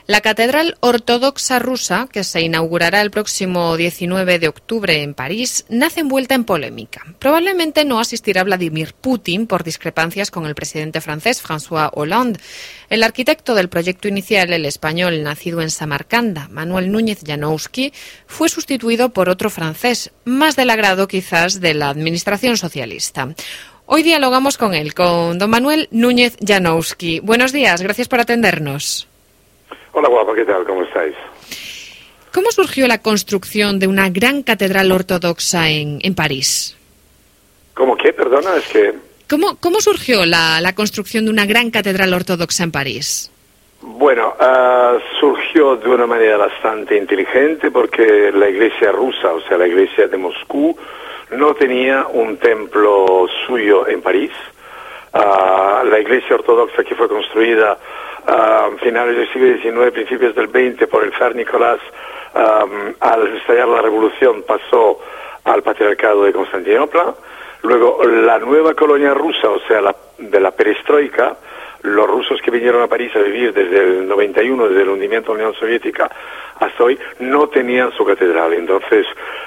La Catedral Ortodoxa Rusa, que se inaugurará el próximo 19 de octubre en París, nace envuelta en polémica. Probablemente no asistirá Vladimir Putin por discrepancias con el presidente francés François Hollande. El arquitecto del proyecto inicial, el español nacido en Samarcanda, Manuel Núñez Janowski, fue sustituido por otro francés, más del agrado quizás de la administración socialista. Hoy dialogamos con él, con don Manuel Núñez Janowski. Buenos días, gracias por atendernos. Hola guapa, ¿qué tal? ¿Cómo estáis? ¿Cómo surgió la construcción de una gran catedral ortodoxa en París? ¿Cómo qué? Perdona, es que... ¿Cómo surgió la construcción de una gran catedral ortodoxa en París? Bueno, surgió de una manera bastante inteligente porque la iglesia rusa, o sea, la iglesia de Moscú, no tenía un templo suyo en París. La iglesia ortodoxa que fue construida a finales del siglo XIX, principios del XX, por el zar Nicolás, al estallar la revolución pasó al patriarcado de Constantinopla. Luego la nueva colonia rusa, o sea, de la perestroika, los rusos que vinieron a París a vivir desde el 91, desde el hundimiento de la Unión Soviética hasta hoy, no tenían su catedral. Entonces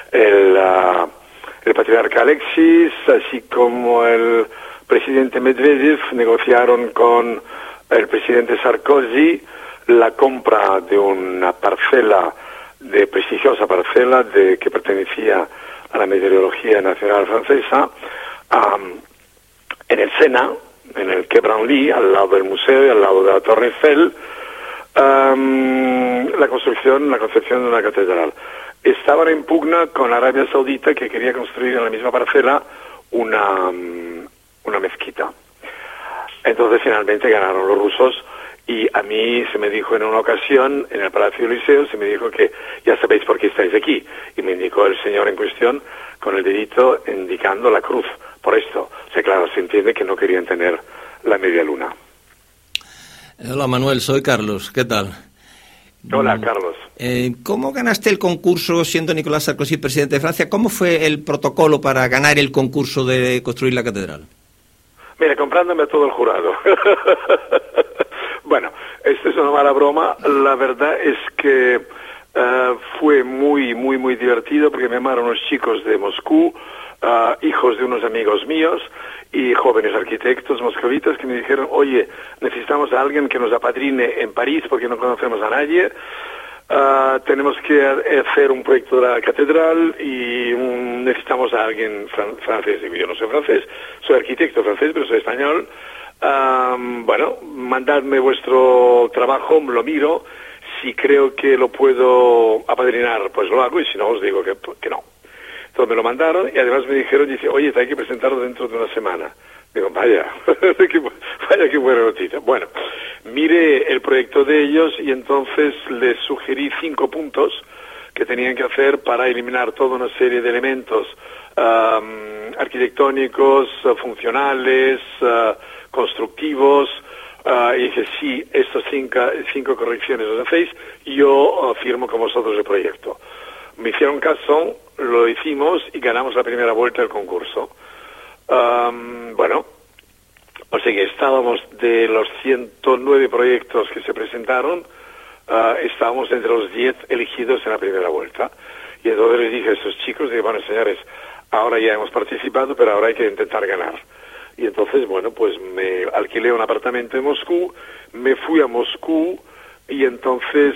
el patriarca Alexis, así como el presidente Medvedev, negociaron con el presidente Sarkozy la compra de una prestigiosa parcela que pertenecía a la Meteorología Nacional Francesa, en el Sena, en el Quai Branly, al lado del museo y al lado de la Torre Eiffel, la concepción de una catedral. Estaban en pugna con Arabia Saudita, que quería construir en la misma parcela una mezquita. Entonces finalmente ganaron los rusos y a mí se me dijo en una ocasión, en el Palacio del Liceo, se me dijo que ya sabéis por qué estáis aquí. Y me indicó el señor en cuestión con el dedito indicando la cruz. Por esto, o sea, claro, se entiende que no querían tener la media luna. Hola Manuel, soy Carlos, ¿qué tal? Hola Carlos. ¿Cómo ganaste el concurso siendo Nicolás Sarkozy presidente de Francia? ¿Cómo fue el protocolo para ganar el concurso de construir la catedral? Mira, comprándome a todo el jurado. Bueno, esta es una mala broma. La verdad es que fue muy divertido porque me llamaron unos chicos de Moscú, hijos de unos amigos míos y jóvenes arquitectos moscovitas que me dijeron, oye, necesitamos a alguien que nos apadrine en París porque no conocemos a nadie. Tenemos que hacer un proyecto de la catedral y necesitamos a alguien francés. Digo, yo no soy francés, soy arquitecto francés, pero soy español. Bueno, mandadme vuestro trabajo, lo miro. Si creo que lo puedo apadrinar, pues lo hago, y si no, os digo que no. Entonces me lo mandaron y además me dijeron, dice, oye, te hay que presentarlo dentro de una semana. Digo, vaya, vaya qué buena noticia. Bueno, miré el proyecto de ellos y entonces les sugerí 5 puntos que tenían que hacer para eliminar toda una serie de elementos arquitectónicos, funcionales, constructivos. Y dije, sí, estas 5 correcciones las hacéis, yo firmo con vosotros el proyecto. Me hicieron caso, lo hicimos y ganamos la primera vuelta del concurso. Bueno, o sea que estábamos de los 109 proyectos que se presentaron, estábamos entre los 10 elegidos en la primera vuelta. Y entonces les dije a esos chicos, dije, bueno, señores, ahora ya hemos participado, pero ahora hay que intentar ganar. Y entonces, bueno, pues me alquilé un apartamento en Moscú, me fui a Moscú y entonces,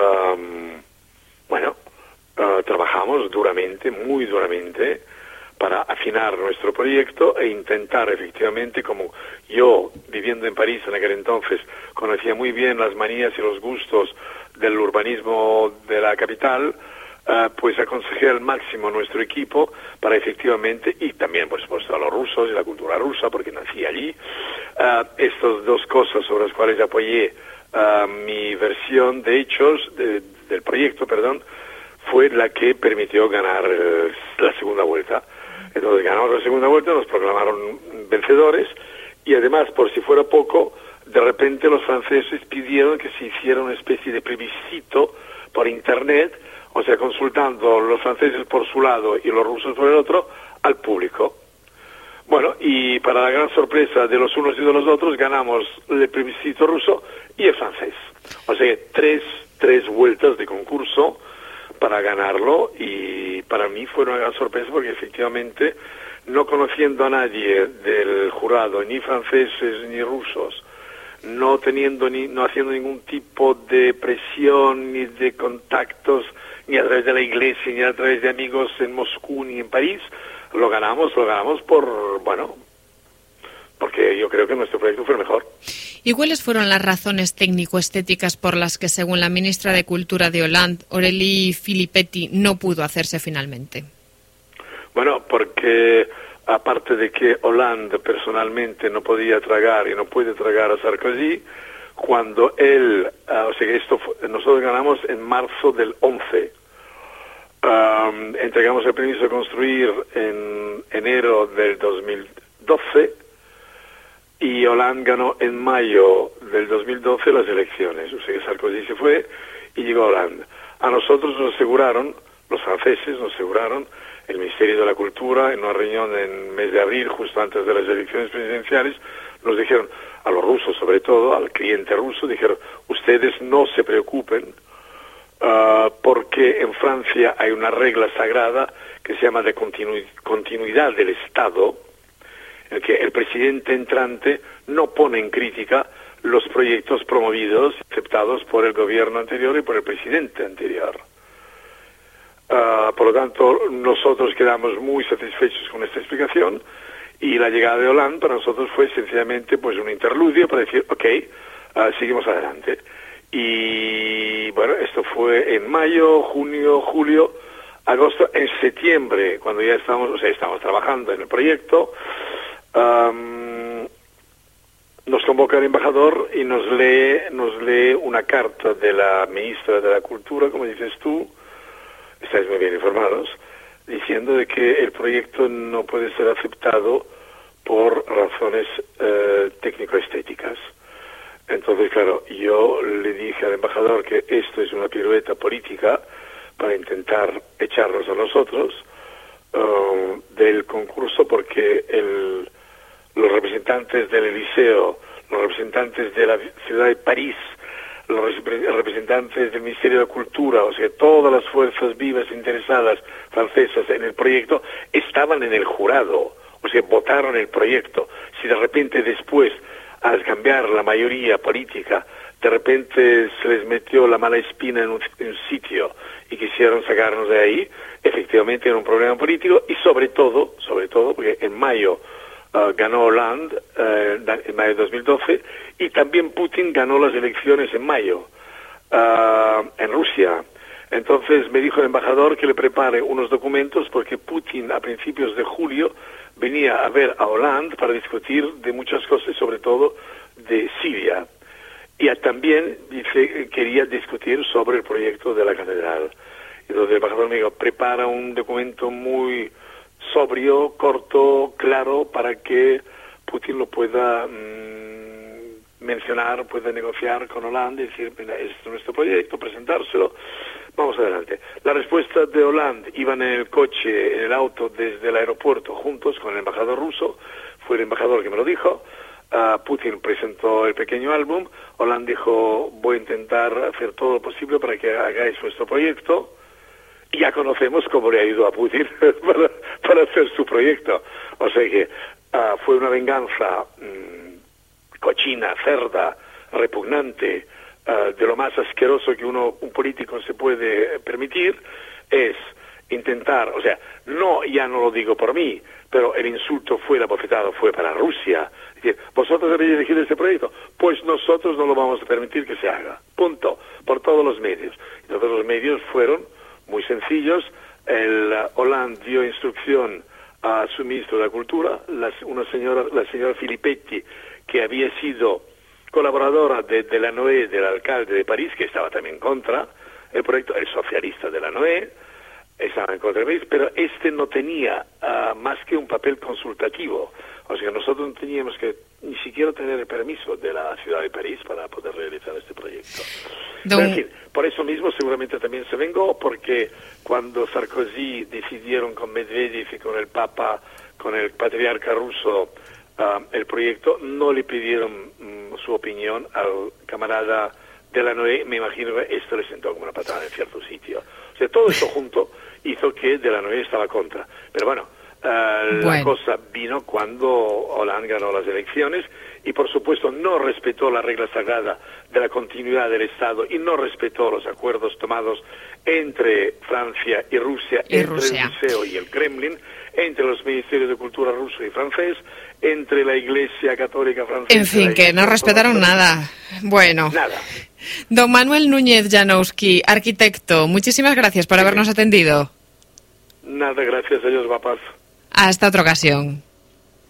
trabajamos duramente, muy duramente, para afinar nuestro proyecto e intentar efectivamente, como yo viviendo en París en aquel entonces conocía muy bien las manías y los gustos del urbanismo de la capital, pues aconsejé al máximo a nuestro equipo para efectivamente, y también por supuesto a los rusos y la cultura rusa porque nací allí, estas 2 cosas sobre las cuales apoyé mi versión de hechos del proyecto, fue la que permitió ganar la segunda vuelta. Entonces ganamos la segunda vuelta, nos proclamaron vencedores y además, por si fuera poco, de repente los franceses pidieron que se hiciera una especie de plebiscito por internet, o sea, consultando los franceses por su lado y los rusos por el otro, al público. Bueno, y para la gran sorpresa de los unos y de los otros, ganamos el plebiscito ruso y el francés. O sea, tres vueltas de concurso para ganarlo, y para mí fue una gran sorpresa porque efectivamente, no conociendo a nadie del jurado, ni franceses ni rusos, no haciendo ningún tipo de presión ni de contactos, ni a través de la iglesia, ni a través de amigos en Moscú ni en París, lo ganamos porque yo creo que nuestro proyecto fue el mejor. ¿Y cuáles fueron las razones técnico-estéticas por las que, según la ministra de Cultura de Hollande, Aurélie Filippetti, no pudo hacerse finalmente? Bueno, porque aparte de que Hollande personalmente no podía tragar y no puede tragar a Sarkozy, cuando él, nosotros ganamos en marzo del 11, entregamos el permiso de construir en enero del 2012, y Hollande ganó en mayo del 2012 las elecciones. O sea que Sarkozy se fue y llegó Hollande. A nosotros nos aseguraron, los franceses nos aseguraron, el Ministerio de la Cultura, en una reunión en el mes de abril, justo antes de las elecciones presidenciales, nos dijeron, a los rusos sobre todo, al cliente ruso, dijeron, ustedes no se preocupen, porque en Francia hay una regla sagrada que se llama de continuidad del Estado, en que el presidente entrante no pone en crítica los proyectos promovidos, aceptados por el gobierno anterior y por el presidente anterior. Por lo tanto, nosotros quedamos muy satisfechos con esta explicación, y la llegada de Hollande para nosotros fue sencillamente pues un interludio para decir, seguimos adelante. Y bueno, esto fue en mayo, junio, julio, agosto. En septiembre, cuando ya estamos trabajando en el proyecto, nos convoca el embajador y nos lee una carta de la ministra de la Cultura, como dices tú, estáis muy bien informados, diciendo de que el proyecto no puede ser aceptado por razones técnico-estéticas. Entonces, claro, yo le dije al embajador que esto es una pirueta política para intentar echarnos a nosotros del concurso, porque los representantes del Eliseo, los representantes de la ciudad de París, los representantes del Ministerio de Cultura, o sea, todas las fuerzas vivas interesadas francesas en el proyecto, estaban en el jurado, o sea, votaron el proyecto. Si de repente después, al cambiar la mayoría política, de repente se les metió la mala espina en un sitio y quisieron sacarnos de ahí, efectivamente era un problema político, y sobre todo, porque en mayo ganó Hollande, en mayo de 2012, y también Putin ganó las elecciones en mayo en Rusia. Entonces me dijo el embajador que le prepare unos documentos, porque Putin a principios de julio venía a ver a Hollande para discutir de muchas cosas, sobre todo de Siria. Y también quería discutir sobre el proyecto de la catedral. Entonces el embajador me dijo, prepara un documento muy sobrio, corto, claro, para que Putin lo pueda mencionar, pueda negociar con Hollande y decir, mira, este es nuestro proyecto, presentárselo, vamos adelante. La respuesta de Hollande: iban en el coche, en el auto desde el aeropuerto juntos con el embajador ruso, fue el embajador que me lo dijo. Putin presentó el pequeño álbum, Hollande dijo, voy a intentar hacer todo lo posible para que hagáis vuestro proyecto. Y ya conocemos cómo le ha ido a Putin para hacer su proyecto. O sea que fue una venganza cochina, cerda, repugnante, de lo más asqueroso que un político se puede permitir. Es intentar, o sea, ya no lo digo por mí, pero el insulto la bofetada fue para Rusia. Es decir, vosotros habéis elegido este proyecto, pues nosotros no lo vamos a permitir que se haga. Punto. Por todos los medios. Entonces los medios fueron muy sencillos. Hollande dio instrucción a su ministro de la Cultura, la señora Filippetti, que había sido colaboradora de la Noé, del alcalde de París, que estaba también contra el proyecto, el socialista de la Noé, estaba en contra de París, pero no tenía más que un papel consultativo. O sea, nosotros no teníamos que ni siquiera tener el permiso de la ciudad de París para poder realizar este proyecto. Pero, en fin, por eso mismo seguramente también se vengó, porque cuando Sarkozy decidieron con Medvedev y con el Papa, con el patriarca ruso, el proyecto, no le pidieron su opinión al camarada Delanoë. Me imagino que esto le sentó como una patada en cierto sitio. O sea, todo esto junto hizo que Delanoë estaba contra. Pero bueno, la cosa vino cuando Hollande ganó las elecciones y por supuesto no respetó la regla sagrada de la continuidad del Estado y no respetó los acuerdos tomados entre Francia y Rusia, entre el Museo y el Kremlin, entre los ministerios de cultura ruso y francés, entre la Iglesia Católica francesa. En fin, que no respetaron nada. Bueno. Nada. Don Manuel Núñez Janowski, arquitecto, muchísimas gracias por habernos atendido. Nada, gracias a Dios, papás. Hasta otra ocasión.